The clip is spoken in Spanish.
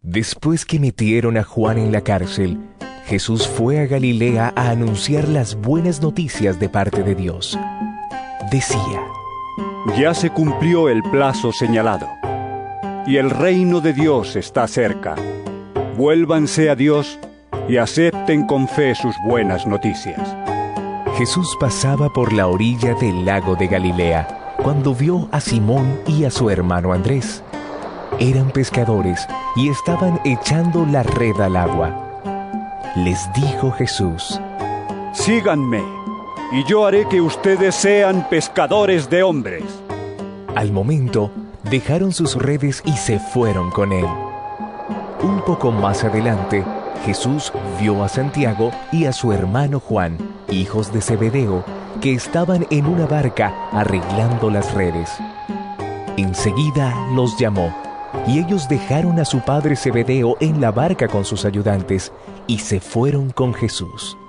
Después que metieron a Juan en la cárcel, Jesús fue a Galilea a anunciar las buenas noticias de parte de Dios. Decía: Ya se cumplió el plazo señalado, y el reino de Dios está cerca. Vuélvanse a Dios y acepten con fe sus buenas noticias. Jesús pasaba por la orilla del lago de Galilea cuando vio a Simón y a su hermano Andrés. Eran pescadores y estaban echando la red al agua. Les dijo Jesús: Síganme, y yo haré que ustedes sean pescadores de hombres. Al momento, dejaron sus redes y se fueron con él. Un poco más adelante, Jesús vio a Santiago y a su hermano Juan, hijos de Zebedeo, que estaban en una barca arreglando las redes. Enseguida los llamó, y ellos dejaron a su padre Zebedeo en la barca con sus ayudantes y se fueron con Jesús.